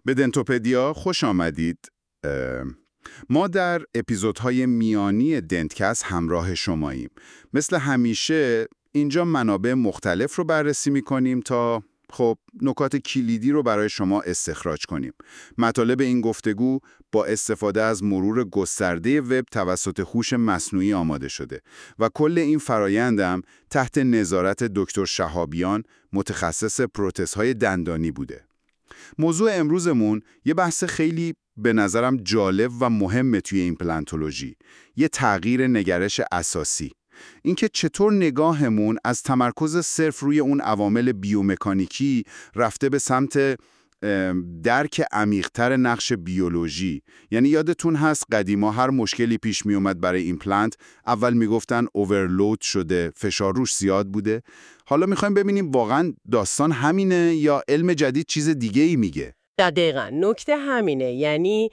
به دنتوپدیا خوش آمدید. ما در اپیزودهای میانی دنتکست همراه شماییم. مثل همیشه اینجا منابع مختلف رو بررسی می‌کنیم تا نکات کلیدی رو برای شما استخراج کنیم. مطالب این گفتگو با استفاده از مرور گسترده وب توسط هوش مصنوعی آماده شده و کل این فرایندم تحت نظارت دکتر شهابیان، متخصص پروتزهای دندانی بوده. موضوع امروزمون یه بحث خیلی به نظرم جالب و مهمه توی ایمپلنتولوژی. یه تغییر نگرش اساسی. اینکه چطور نگاهمون از تمرکز صرف روی اون عوامل بیومکانیکی رفته به سمت درک عمیق‌تر نقش بیولوژی. یعنی یادتون هست قدیما هر مشکلی پیش می اومد برای ایمپلنت اول میگفتن اوورلود شده، فشار روش زیاد بوده. حالا میخوایم ببینیم واقعا داستان همینه یا علم جدید چیز دیگه ای میگه. دقیقاً نکته همینه. یعنی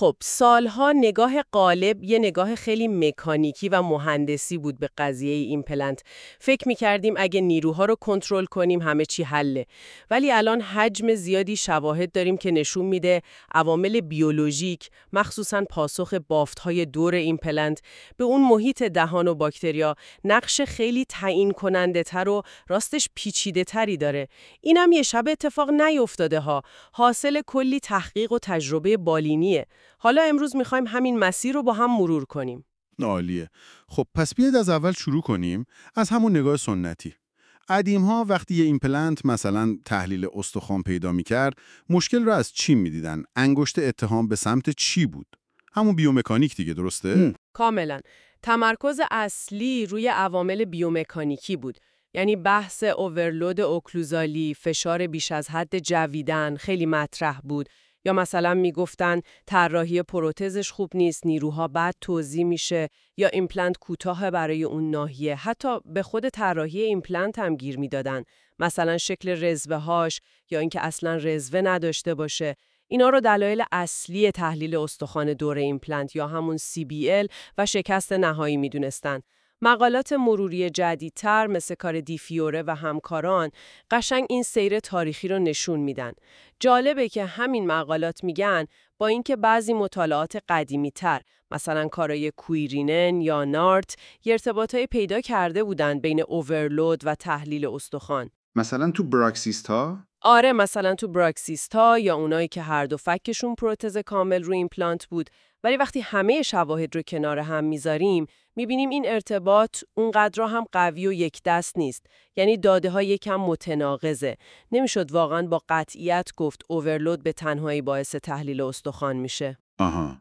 سالها نگاه غالب یه نگاه خیلی مکانیکی و مهندسی بود به قضیه ایمپلنت. فکر می‌کردیم اگه نیروها رو کنترل کنیم همه چی حله. ولی الان حجم زیادی شواهد داریم که نشون میده عوامل بیولوژیک، مخصوصاً پاسخ بافت‌های دور ایمپلنت به اون محیط دهان و باکتریا، نقش خیلی تعیین کننده تر و راستش پیچیده تری داره. اینم یه شب اتفاق نیفتاده ها. حاصل کلی تحقیق و تجربه بالینیه. حالا امروز میخوایم همین مسیر رو با هم مرور کنیم. عالیه. پس بیاید از اول شروع کنیم از همون نگاه سنتی. قدیم‌ها وقتی یه ایمپلنت مثلا تحلیل استخوان پیدا می‌کرد، مشکل رو از چی می‌دیدن؟ انگشت اتهام به سمت چی بود؟ همون بیومکانیک دیگه، درسته؟ کاملا. تمرکز اصلی روی عوامل بیومکانیکی بود. یعنی بحث اوورلود اوکلوزالی، فشار بیش از حد جویدن خیلی مطرح بود. یا مثلا میگفتن طراحی پروتزش خوب نیست، نیروها بد توزیع میشه، یا ایمپلنت کوتاه برای اون ناحیه. حتی به خود طراحی ایمپلنت هم گیر میدادن، مثلا شکل رزوه هاش یا اینکه اصلا رزوه نداشته باشه. اینا رو دلایل اصلی تحلیل استخوان دور ایمپلنت یا همون CBL و شکست نهایی میدونستن. مقالات مروری جدیدتر مثل کار دیفیوره و همکاران قشنگ این سیر تاریخی رو نشون میدن. جالبه که همین مقالات میگن با اینکه بعضی مطالعات قدیمی‌تر مثلا کارای کویرینن یا نارت یه ارتباطای پیدا کرده بودن بین اوورلود و تحلیل استخوان. مثلا تو براکسیستا؟ آره، مثلا تو براکسیستا یا اونایی که هر دو فکشون پروتز کامل رو ایمپلانت بود. ولی وقتی همه شواهد رو کنار هم میذاریم میبینیم این ارتباط اونقدر هم قوی و یک دست نیست. یعنی داده ها یکم متناقضه. نمیشد واقعا با قطعیت گفت اوورلود به تنهایی باعث تحلیل استخوان میشه. آها.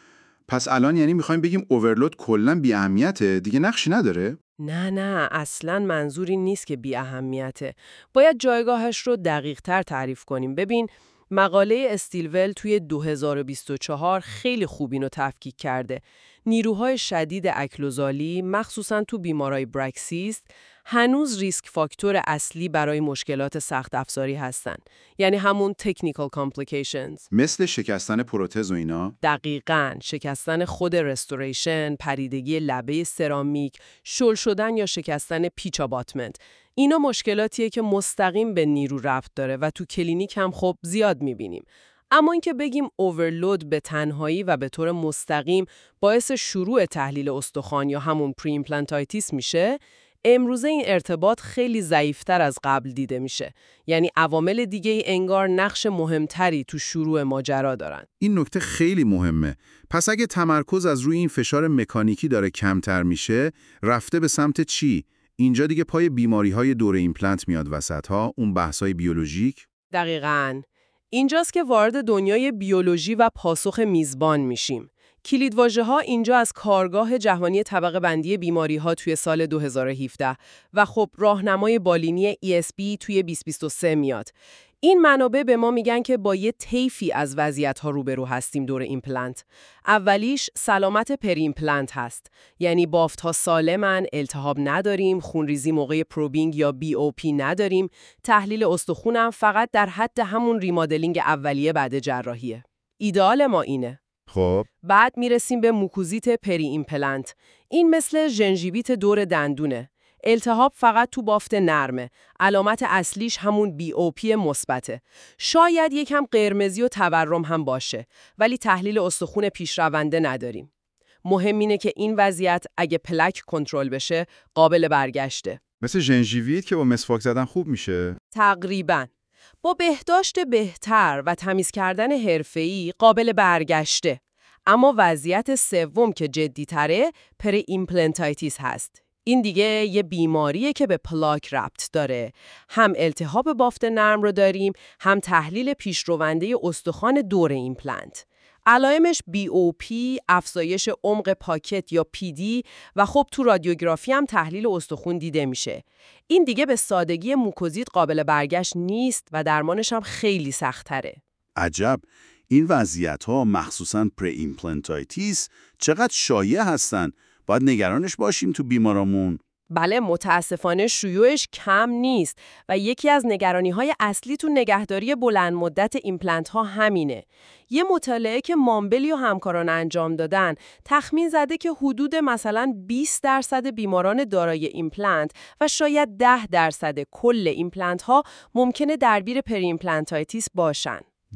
پس الان یعنی میخوایم بگیم اوورلود کلاً بی اهمیته، دیگه نقشی نداره؟ نه اصلاً منظوری نیست که بی اهمیته. باید جایگاهش رو دقیق تر تعریف کنیم. ببین، مقاله استیلول توی 2024 خیلی خوب اینو تفکیک کرده. نیروهای شدید اکلوزالی، مخصوصاً تو بیمارای براکسیست، هنوز ریسک فاکتور اصلی برای مشکلات سخت افزاری هستن. یعنی همون technical complications. مثل شکستن پروتز و اینا؟ دقیقاً. شکستن خود رستوریشن، پریدگی لبه سرامیک، شل شدن یا شکستن پیچ آباتمنت. اینا مشکلاتیه که مستقیم به نیرو ربط داره و تو کلینیک هم زیاد میبینیم. اما اینکه بگیم اوورلود به تنهایی و به طور مستقیم باعث شروع تحلیل استخوان یا همون پری ایمپلنتایتیس میشه، امروزه این ارتباط خیلی ضعیف‌تر از قبل دیده میشه. یعنی عوامل دیگه انگار نقش مهمتری تو شروع ماجرا دارن. این نکته خیلی مهمه. پس اگه تمرکز از روی این فشار مکانیکی داره کمتر میشه، رفته به سمت چی؟ اینجا دیگه پای بیماری‌های دور ایمپلنت میاد وسط ها، اون بحث‌های بیولوژیک؟ دقیقاً. اینجاست که وارد دنیای بیولوژی و پاسخ میزبان میشیم. کلیدواژه‌ها اینجا از کارگاه جهانی طبقه بندی بیماری‌ها توی سال 2017 و راهنمای بالینی ESB توی 2023 میاد. این منابع به ما میگن که با یه طیفی از وضعیت‌ها روبرو هستیم دور ایمپلنت. اولیش سلامت پری ایمپلنت هست. یعنی بافت‌ها سالمن، التهاب نداریم، خونریزی موقع پروبینگ یا BOP نداریم، تحلیل استخونم فقط در حد همون ریمادلینگ اولیه بعد جراحیه. ایدئال ما اینه. بعد میرسیم به موکوزیت پری ایمپلنت. این مثل ژنژیویت دور دندونه. التهاب فقط تو بافت نرمه. علامت اصلیش همون BOP مثبته. شاید یکم قرمزی و تورم هم باشه، ولی تحلیل استخون پیشرونده نداریم. مهم اینه که این وضعیت اگه پلک کنترل بشه، قابل برگشته. مثل ژنژیویت که با مسواک زدن خوب میشه؟ تقریباً. با بهداشت بهتر و تمیز کردن حرفه‌ای قابل برگشته. اما وضعیت سوم که جدی‌تره، پری ایمپلنتایتیس هست. این دیگه یه بیماریه که به پلاک ربط داره. هم التهاب بافت نرم رو داریم، هم تحلیل پیشرونده استخوان دور ایمپلنت. علائمش BOP، افزایش عمق پاکت یا PD و خب تو رادیوگرافی هم تحلیل استخوان دیده میشه. این دیگه به سادگی موکوزیت قابل برگشت نیست و درمانش هم خیلی سخت‌تره. عجب، این وضعیت‌ها مخصوصاً پری ایمپلنتایتیس چقدر شایع هستن. باید نگرانش باشیم تو بیمارامون. بله، متاسفانه شیوعش کم نیست و یکی از نگرانی‌های اصلی تو نگهداری بلند مدت ایمپلنت ها همینه. یه مطالعه که مامبلی و همکاران انجام دادن تخمین زده که حدود مثلا 20% بیماران دارای ایمپلنت و شاید 10% کل ایمپلنت ها ممکنه درگیر پری ایمپلنتایتیس باشن.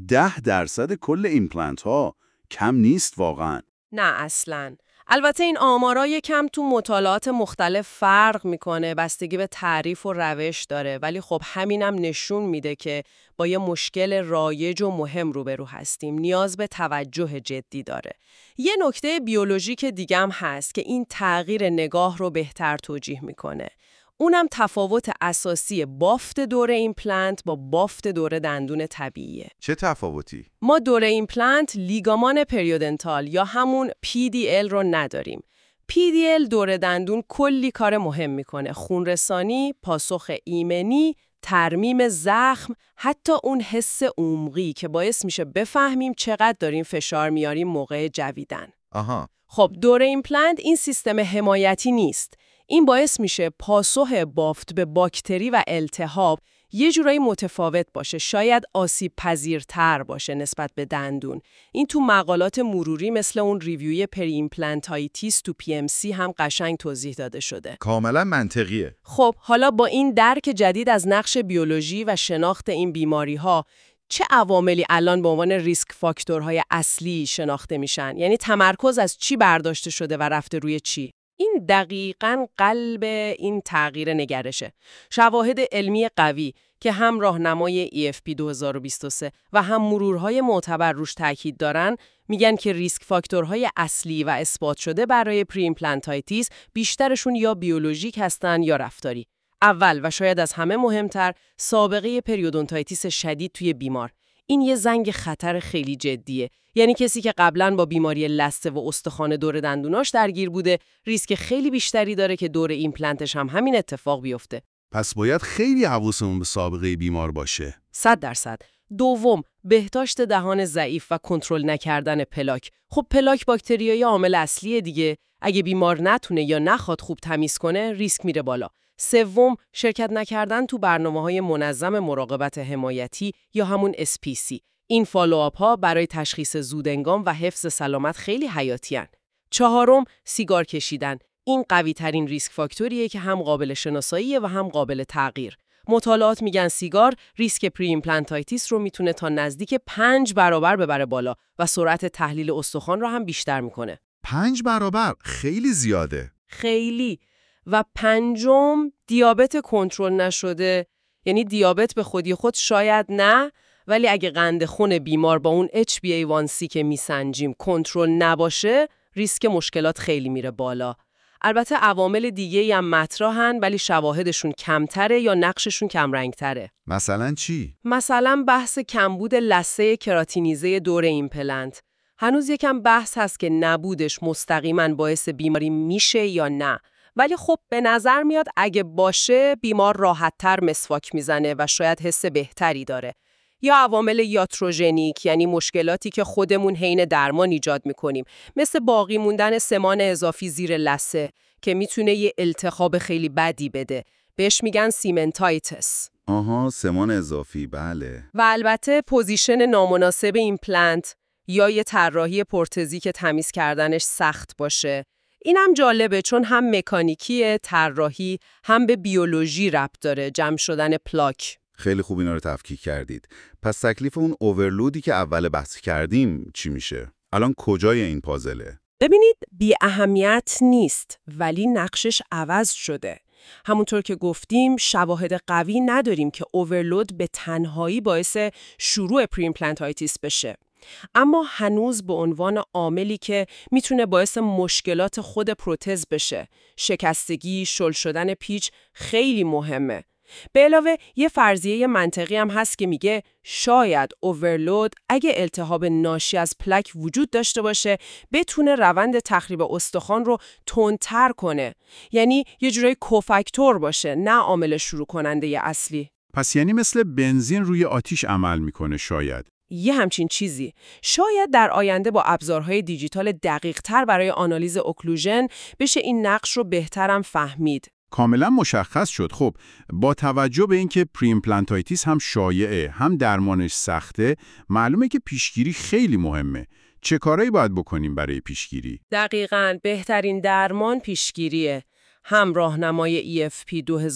10% کل ایمپلنت ها کم نیست واقعاً. نه اصلاً. البته این آمارا یکم تو مطالعات مختلف فرق میکنه، بستگی به تعریف و روش داره، ولی خب همینم نشون میده که با یه مشکل رایج و مهم روبرو هستیم، نیاز به توجه جدی داره. یه نکته بیولوژیک دیگه هم هست که این تغییر نگاه رو بهتر توجیه میکنه. اونم تفاوت اساسی بافت دور ایمپلنت با بافت دور دندون طبیعیه. چه تفاوتی؟ ما دور ایمپلنت لیگامان پریودنتال یا همون PDL رو نداریم. PDL دور دندون کلی کار مهم میکنه: خونرسانی، پاسخ ایمنی، ترمیم زخم، حتی اون حس عمقی که باعث میشه بفهمیم چقدر داریم فشار میاریم موقع جویدن. آها. خب دور ایمپلنت این سیستم حمایتی نیست. این باعث میشه پاسخ بافت به باکتری و التهاب یه جورایی متفاوت باشه، شاید آسیب پذیرتر باشه نسبت به دندون. این تو مقالات مروری مثل اون ریویوی پری ایمپلنتایتیس تو PMC هم قشنگ توضیح داده شده. کاملا منطقیه. خب حالا با این درک جدید از نقش بیولوژی و شناخت این بیماری‌ها، چه عواملی الان به عنوان ریسک فاکتورهای اصلی شناخته میشن؟ یعنی تمرکز از چی برداشته شده و رفته روی چی؟ این دقیقاً قلب این تغییر نگرشه. شواهد علمی قوی که هم راهنمای EFP 2023 و هم مرورهای معتبر روش تاکید دارن میگن که ریسک فاکتورهای اصلی و اثبات شده برای پری ایمپلنتایتیس بیشترشون یا بیولوژیک هستن یا رفتاری. اول و شاید از همه مهمتر، سابقه پریودونتایتیس شدید توی بیمار. این یه زنگ خطر خیلی جدیه. یعنی کسی که قبلاً با بیماری لثه و استخوان دور دندوناش درگیر بوده، ریسک خیلی بیشتری داره که دور ایمپلنتش هم همین اتفاق بیفته. پس باید خیلی حواسمون به سابقه بیمار باشه. 100%. دوم، بهداشت دهان ضعیف و کنترل نکردن پلاک. خب پلاک باکتریایی عامل اصلیه دیگه. اگه بیمار نتونه یا نخواد خوب تمیز کنه، ریسک میره بالا. سوم، شرکت نکردن تو برنامه‌های منظم مراقبت حمایتی یا همون SPC. این فالوآپ ها برای تشخیص زودهنگام و حفظ سلامت خیلی حیاتی هن. چهارم، سیگار کشیدن. این قوی ترین ریسک فاکتوریه که هم قابل شناساییه و هم قابل تغییر. مطالعات میگن سیگار ریسک پری ایمپلنتایتیس رو میتونه تا نزدیک 5 برابر ببره بالا و سرعت تحلیل استخوان رو هم بیشتر میکنه. 5 برابر خیلی زیاده. خیلی. و پنجم، دیابت کنترل نشده. یعنی دیابت به خودی خود شاید نه، ولی اگه قند خون بیمار با اون HbA1c که میسنجیم کنترل نباشه، ریسک مشکلات خیلی میره بالا. البته عوامل دیگه‌ای هم مطرحن، ولی شواهدشون کمتره یا نقششون کمرنگتره. مثلا چی؟ مثلا بحث کمبود لثه کراتینیزه دور ایمپلنت. هنوز یکم بحث هست که نبودش مستقیما باعث بیماری میشه یا نه. ولی خب به نظر میاد اگه باشه بیمار راحت‌تر مسواک میزنه و شاید حس بهتری داره. یا عوامل یاتروژنیک، یعنی مشکلاتی که خودمون حین درمان ایجاد میکنیم، مثل باقی موندن سمان اضافی زیر لثه که میتونه یه التهاب خیلی بدی بده. بهش میگن سیمنتایتس. آها، سمان اضافی، بله. و البته پوزیشن نامناسب ایمپلنت یا یه طراحی پرتزی که تمیز کردنش سخت باشه. اینم جالبه چون هم مکانیکی طراحی هم به بیولوژی ربط داره، جمع شدن پلاک. خیلی خوب اینا رو تفکیک کردید. پس تکلیف اون اوورلودی که اول بحث کردیم چی میشه؟ الان کجای این پازله؟ ببینید بی اهمیت نیست ولی نقشش عوض شده. همونطور که گفتیم شواهد قوی نداریم که اوورلود به تنهایی باعث شروع پریمپلنتایتیس بشه. اما هنوز به عنوان عاملی که میتونه باعث مشکلات خود پروتز بشه، شکستگی، شل شدن پیچ خیلی مهمه. به علاوه یه فرضیه منطقی هم هست که میگه شاید اوورلود اگه التهاب ناشی از پلک وجود داشته باشه بتونه روند تخریب استخوان رو تندتر کنه. یعنی یه جورای کوفاکتور باشه، نه عامل شروع کننده اصلی. پس یعنی مثل بنزین روی آتیش عمل میکنه شاید. یه همچین چیزی. شاید در آینده با ابزارهای دیجیتال دقیق‌تر برای آنالیز اوکلوژن بشه این نقش رو بهترم فهمید. کاملا مشخص شد. خب با توجه به اینکه پریمپلنتایتیس هم شایعه هم درمانش سخته، معلومه که پیشگیری خیلی مهمه. چه کارایی باید بکنیم برای پیشگیری؟ دقیقاً بهترین درمان پیشگیریه. هم راهنمای EFP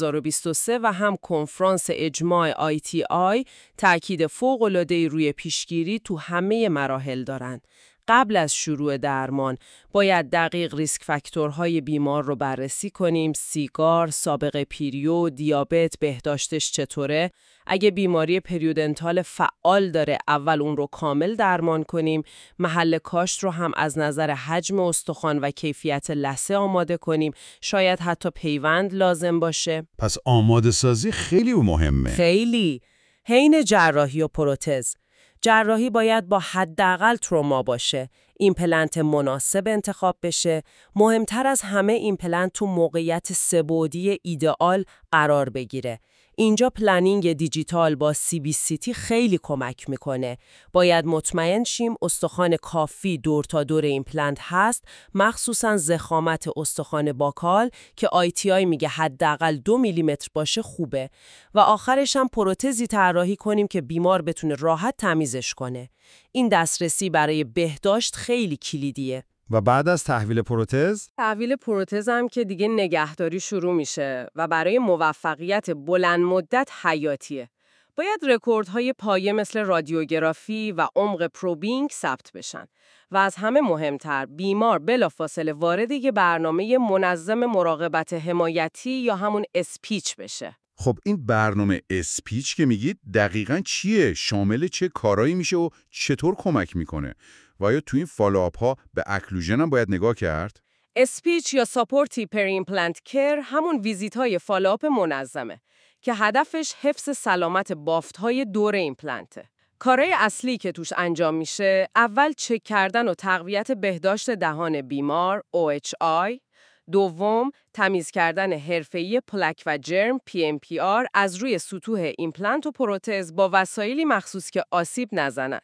2023 و هم کنفرانس اجماع ITI تأکید فوق‌العاده‌ای روی پیشگیری تو همه مراحل دارن. قبل از شروع درمان باید دقیق ریسک فاکتورهای بیمار رو بررسی کنیم، سیگار، سابقه پیریو، دیابت، بهداشتش چطوره. اگه بیماری پریودنتال فعال داره اول اون رو کامل درمان کنیم، محل کاشت رو هم از نظر حجم استخوان و کیفیت لثه آماده کنیم، شاید حتی پیوند لازم باشه. پس آماده سازی خیلی مهمه. خیلی. حین جراحی و پروتز جراحی باید با حداقل تروما باشه، ایمپلنت مناسب انتخاب بشه، مهمتر از همه ایمپلنت تو موقعیت سه‌بعدی ایدئال قرار بگیره. اینجا پلنینگ دیجیتال با CBCT خیلی کمک میکنه. باید مطمئن شیم استخوان کافی دور تا دور ایمپلنت هست، مخصوصاً ضخامت استخوان باکال که ITI میگه حداقل 2 میلیمتر باشه خوبه. و آخرش هم پروتزی طراحی کنیم که بیمار بتونه راحت تمیزش کنه. این دسترسی برای بهداشت خیلی کلیدیه. و بعد از تحویل پروتز هم که دیگه نگهداری شروع میشه و برای موفقیت بلند مدت حیاتیه. باید رکوردهای پایه مثل رادیوگرافی و عمق پروبینگ ثبت بشن. و از همه مهمتر بیمار بلافاصله وارد یه برنامه منظم مراقبت حمایتی یا همون اسپیچ بشه. خب این برنامه اسپیچ که میگید دقیقاً چیه؟ شامل چه کارایی میشه و چطور کمک میکنه؟ و آیا تو این فالوآپ ها به اکلوژن هم باید نگاه کرد؟ اسپیچ یا ساپورتی پریمپلنت کر همون ویزیت‌های فالوآپ منظمه که هدفش حفظ سلامت بافت‌های دور ایمپلنته. کارهای اصلی که توش انجام میشه، اول چک کردن و تقویت بهداشت دهان بیمار OHI، دوم تمیز کردن حرفه‌ای پلک و جرم PMPR از روی سطوح ایمپلنت و پروتز با وسایلی مخصوص که آسیب نزنن.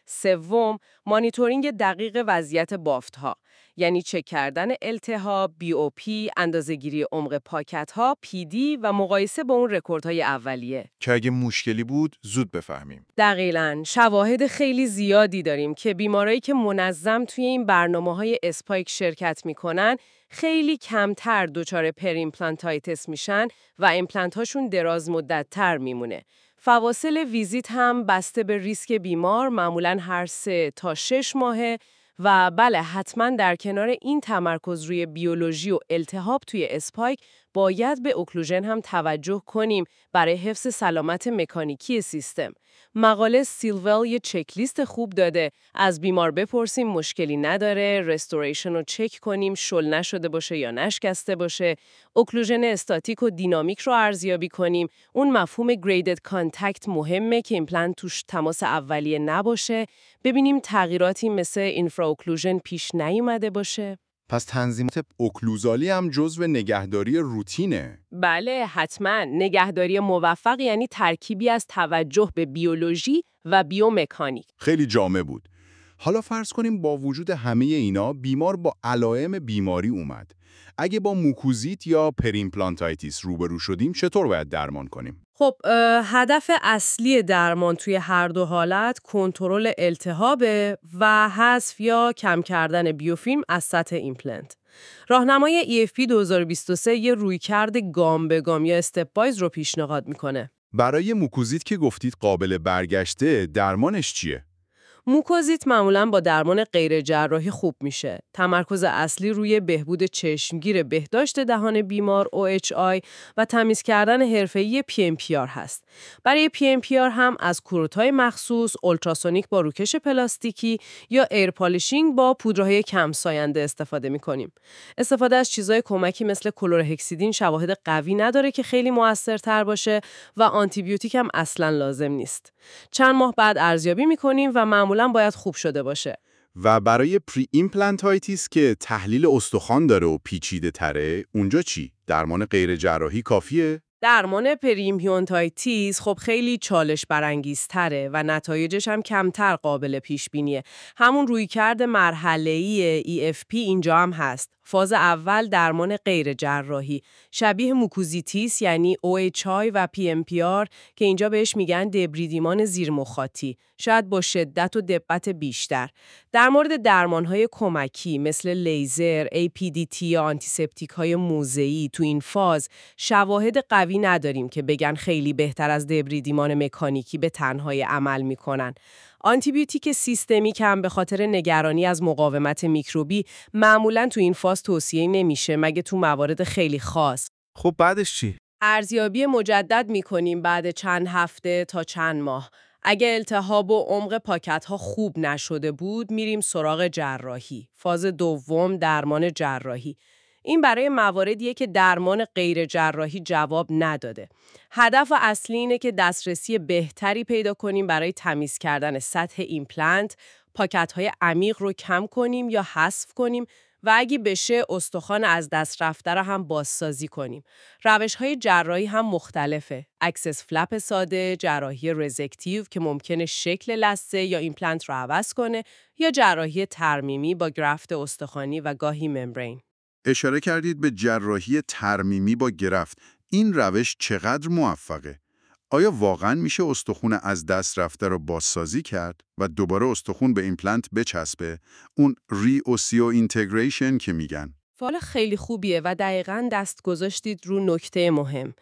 سوم، مانیتورینگ دقیق وضعیت بافت‌ها، یعنی چک کردن التهاب، BOP، اندازه‌گیری عمق پاکت‌ها، PD و مقایسه با اون رکوردهای اولیه. که اگه مشکلی بود زود بفهمیم. دقیقاً، شواهد خیلی زیادی داریم که بیمارایی که منظم توی این برنامه‌های اسپایک شرکت می‌کنن، خیلی کمتر دچار پریمپلنتایتس میشن و ایمپلنت‌هاشون دراز مدت‌تر میمونه. فواصل ویزیت هم بسته به ریسک بیمار معمولاً هر 3 تا 6 ماهه و بله حتماً در کنار این تمرکز روی بیولوژی و التهاب توی اسپایک باید به اوکلوژن هم توجه کنیم برای حفظ سلامت مکانیکی سیستم. مقاله سیلول یه چکلیست خوب داده، از بیمار بپرسیم مشکلی نداره، رستوریشن رو چک کنیم شل نشده باشه یا نشکسته باشه، اوکلوژن استاتیک و دینامیک رو ارزیابی کنیم. اون مفهوم گریدد کانتکت مهمه که ایمپلنت توش تماس اولیه نباشه، ببینیم تغییراتی مثل اینفرا اوکلوژن پیش نیومده باشه. پس تنظیمات اوکلوزالی هم جزو نگهداری روتینه. بله حتما. نگهداری موفق یعنی ترکیبی از توجه به بیولوژی و بیومکانیک. خیلی جامع بود. حالا فرض کنیم با وجود همه اینا بیمار با علائم بیماری اومد. اگه با موکوزیت یا پریمپلانتایتیس روبرو شدیم چطور باید درمان کنیم؟ خب هدف اصلی درمان توی هر دو حالت کنترل التهابه و حذف یا کم کردن بیوفیلم از سطح ایمپلنت. راهنمای EFP 2023 یه رویکرد گام به گام یا استپ وایز رو پیشنهاد میکنه. برای موکوزیت که گفتید قابل برگشته، درمانش چیه؟ موکوزیت معمولاً با درمان غیر جراحی خوب میشه. تمرکز اصلی روی بهبود چشمگیر بهداشت دهان بیمار OHI و تمیز کردن حرفه‌ای PMPR هست. برای PMPR هم از کروت‌های مخصوص، اولتراسونیک با روکش پلاستیکی یا ایر پالیشینگ با پودرهای کم ساینده استفاده می‌کنیم. استفاده از چیزهای کمکی مثل کلورهکسیدین شواهد قوی نداره که خیلی موثرتر باشه و آنتیبیوتیک هم اصلاً لازم نیست. چند ماه بعد ارزیابی می‌کنیم و معمولاً باید خوب شده باشه. و برای پری ایمپلنتایتیس که تحلیل استخوان داره و پیچیده تره، اونجا چی؟ درمان غیر جراحی کافیه؟ درمان پریمپلانتایتیس خب خیلی چالش برانگیزتره و نتایجش هم کمتر قابل پیش بینیه. همون رویکرد مرحله‌ای EFP اینجا هم هست. فاز اول درمان غیر جراحی شبیه موکوزیتیس یعنی OHI و PMPR که اینجا بهش میگن دبریدیمان زیرمخاطی، شاید با شدت و دقت بیشتر. در مورد درمان‌های کمکی مثل لیزر، APDT یا آنتیسپتیک‌های موضعی تو این فاز شواهد قوی نداریم که بگن خیلی بهتر از دبریدیمان مکانیکی به تنهایی عمل میکنن. آنتیبیوتیک سیستمیک هم به خاطر نگرانی از مقاومت میکروبی معمولاً تو این فاز توصیه نمیشه مگه تو موارد خیلی خاص. خب بعدش چی؟ ارزیابی مجدد میکنیم بعد چند هفته تا چند ماه. اگه التهاب و عمق پاکت‌ها خوب نشده بود میریم سراغ جراحی. فاز دوم درمان جراحی. این برای مواردیه که درمان غیر جراحی جواب نداده. هدف اصلی اینه که دسترسی بهتری پیدا کنیم برای تمیز کردن سطح ایمپلنت، پاکت‌های عمیق رو کم کنیم یا حذف کنیم و اگه بشه استخوان از دست رفته رو هم بازسازی کنیم. روش‌های جراحی هم مختلفه. اکسس فلپ ساده، جراحی رزکتیو که ممکنه شکل لثه یا ایمپلنت رو عوض کنه یا جراحی ترمیمی با گرافت استخوانی و گاهی ممبرین. اشاره کردید به جراحی ترمیمی با گرفت. این روش چقدر موفقه؟ آیا واقعاً میشه استخون از دست رفته رو بازسازی کرد و دوباره استخون به ایمپلنت بچسبه؟ اون ری اوسیو اینتگریشن که میگن. سوال خیلی خوبیه و دقیقاً دست گذاشتید رو نکته مهم.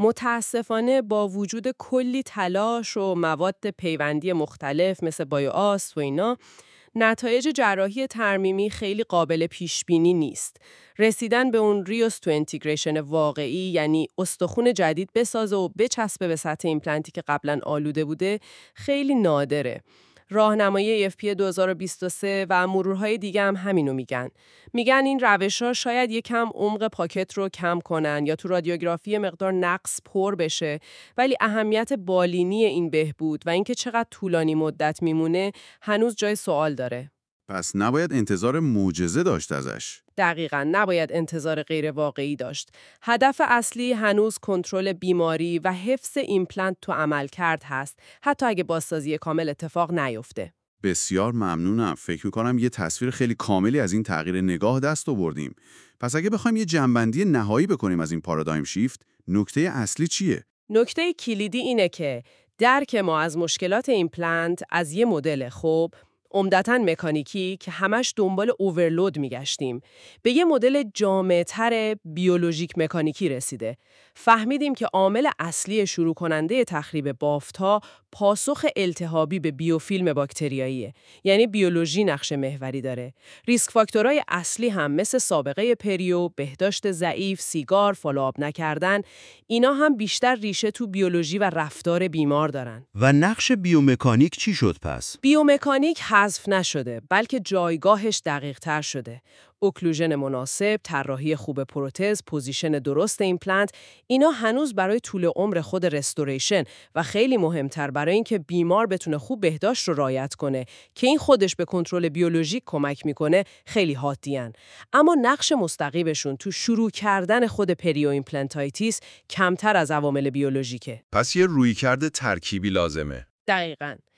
متاسفانه با وجود کلی تلاش و مواد پیوندی مختلف مثل بایوآست و اینا، نتایج جراحی ترمیمی خیلی قابل پیش بینی نیست. رسیدن به اون ریوس تو اینتگریشن واقعی یعنی استخون جدید بسازه و بچسبه به سطح ایمپلنتی که قبلا آلوده بوده خیلی نادره. راهنمای EFP 2023 و مرورهای دیگه هم همینو میگن. میگن این روش‌ها شاید یکم عمق پاکت رو کم کنن یا تو رادیوگرافی مقدار نقص پر بشه، ولی اهمیت بالینی این بهبود و اینکه چقدر طولانی مدت میمونه هنوز جای سوال داره. پس نباید انتظار معجزه داشت ازش. دقیقاً نباید انتظار غیر واقعی داشت. هدف اصلی هنوز کنترل بیماری و حفظ ایمپلنت تو عملکرد هست، حتی اگه بازسازی کامل اتفاق نیفته. بسیار ممنونم. فکر می‌کنم یه تصویر خیلی کاملی از این تغییر نگاه دست آوردیم. پس اگه بخوایم یه جنبندی نهایی بکنیم از این پارادایم شیفت، نکته اصلی چیه؟ نکته کلیدی اینه که درک ما از مشکلات ایمپلنت از یه مدل خوب عمدتاً مکانیکی که همش دنبال اوورلود میگشتیم به یه مدل جامع‌تر بیولوژیک مکانیکی رسیده. فهمیدیم که عامل اصلی شروع کننده تخریب بافت‌ها پاسخ التهابی به بیوفیلم باکتریاییه، یعنی بیولوژی نقش محوری داره. ریسک فاکتورهای اصلی هم مثل سابقه پریو، بهداشت ضعیف، سیگار، فالوآپ نکردن، اینا هم بیشتر ریشه تو بیولوژی و رفتار بیمار دارن. و نقش بیومکانیک چی شد پس؟ بیومکانیک حذف نشده، بلکه جایگاهش دقیق‌تر شده. اوکلوژن مناسب، طراحی خوب پروتز، پوزیشن درست ایمپلنت، اینا هنوز برای طول عمر خود رستوریشن و خیلی مهمتر برای اینکه بیمار بتونه خوب بهداشت رو رعایت کنه که این خودش به کنترل بیولوژیک کمک میکنه خیلی حادیان. اما نقش مستقیمشون تو شروع کردن خود پریو ایمپلنتایتیس کمتر از عوامل بیولوژیکه. پس یه رویکرد ترکیبی لازمه. دقیقاً.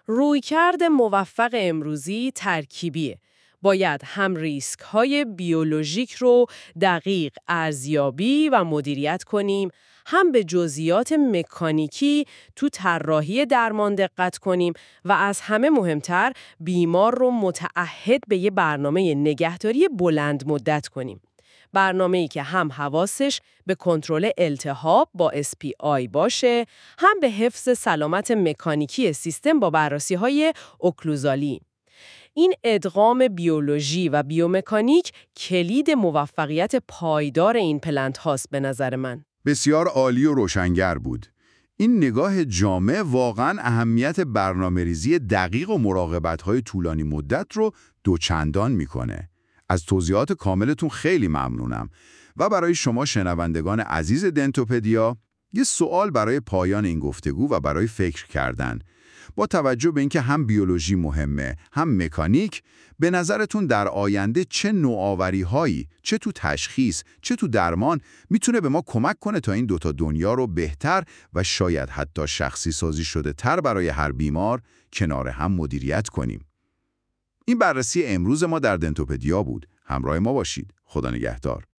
رویکرد موفق امروزی ترکیبیه. باید هم ریسک‌های بیولوژیک رو دقیق ارزیابی و مدیریت کنیم، هم به جزئیات مکانیکی تو طراحی درمان دقت کنیم و از همه مهمتر بیمار رو متعهد به یه برنامه نگهداری بلند مدت کنیم. برنامه‌ای که هم حواسش به کنترل التهاب با SPI باشه، هم به حفظ سلامت مکانیکی سیستم با بررسی‌های اوکلوزالی. این ادغام بیولوژی و بیومکانیک کلید موفقیت پایدار این پلنت هاست به نظر من. بسیار عالی و روشنگر بود. این نگاه جامع واقعاً اهمیت برنامه‌ریزی دقیق و مراقبت‌های طولانی مدت رو دوچندان میکنه. از توضیحات کاملتون خیلی ممنونم و برای شما شنوندگان عزیز دنتوپدیا یه سوال برای پایان این گفتگو و برای فکر کردن. با توجه به اینکه هم بیولوژی مهمه هم مکانیک، به نظرتون در آینده چه نوآوری‌هایی، چه تو تشخیص چه تو درمان میتونه به ما کمک کنه تا این دوتا دنیا رو بهتر و شاید حتی شخصی سازی شده تر برای هر بیمار کنار هم مدیریت کنیم؟ این بررسی امروز ما در دنتوپدیا بود. همراه ما باشید. خدا نگهدار.